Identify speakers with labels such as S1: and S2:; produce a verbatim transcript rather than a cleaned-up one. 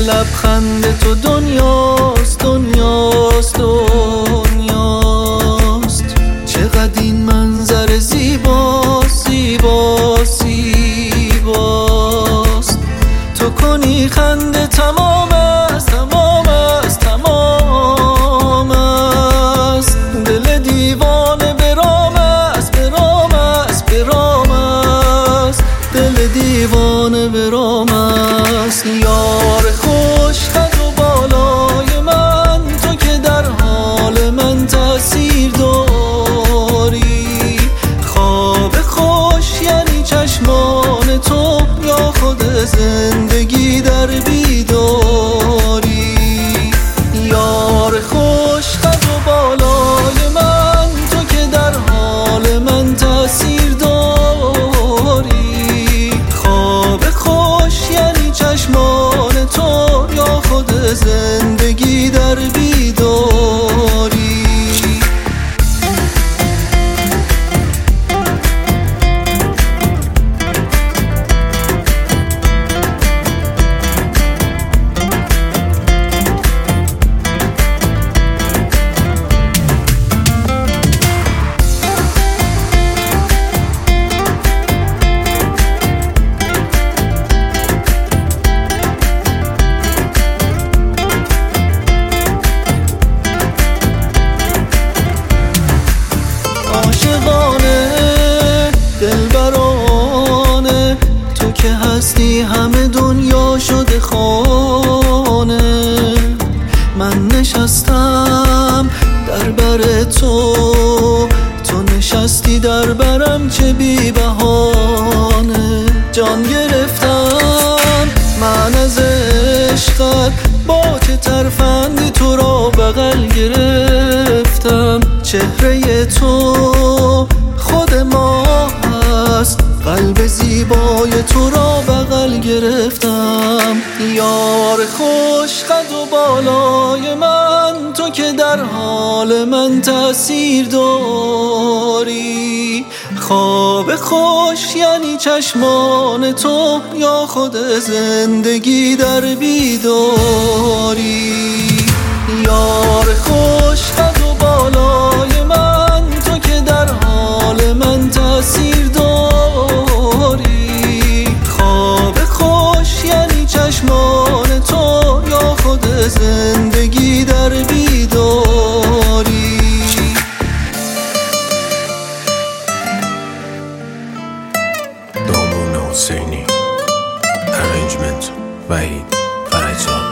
S1: لبخند تو دنیاست دنیاست دنیاست. چقدر این منظر زیباست زیباست زیباست. تو کنی خنده تمام است تمام است تمام است. دل دیوانه برام است برام است برام است. دل دیوانه برام است. یار خوش قد و بالای من، تو که در حال من تأثیر داری. خواب خوش یعنی چشمان تو یا خود زندگی در بیداری. یار خوش قد و بالای من، تو که در حال من تأثیر داری. خواب خوش یعنی چشمان تو یا خود زندگی در بیداری. عاشقانه دلبرانه تو که هستی همه دنیا شده خانه. من نشستم در بر تو، تو نشستی در برم چه بی بهانه. جان گرفتم من از عشقت، با چه ترفندی تو را بغل گرفتم. چهره تو خود ما هست، قلب زیبای تو را بغل گرفتم. یار خوش قد و بالای من، تو که در حال من تأثیر داری. خواب خوش یعنی چشمان تو یا خود زندگی در بیداری. یار خوش قد و بالای من، تو که در حال من تأثیر داری. خواب خوش یعنی چشمان تو یا خود زندگی در بیداری.
S2: دامون حسینی، ارنجمنت وحید فرجان.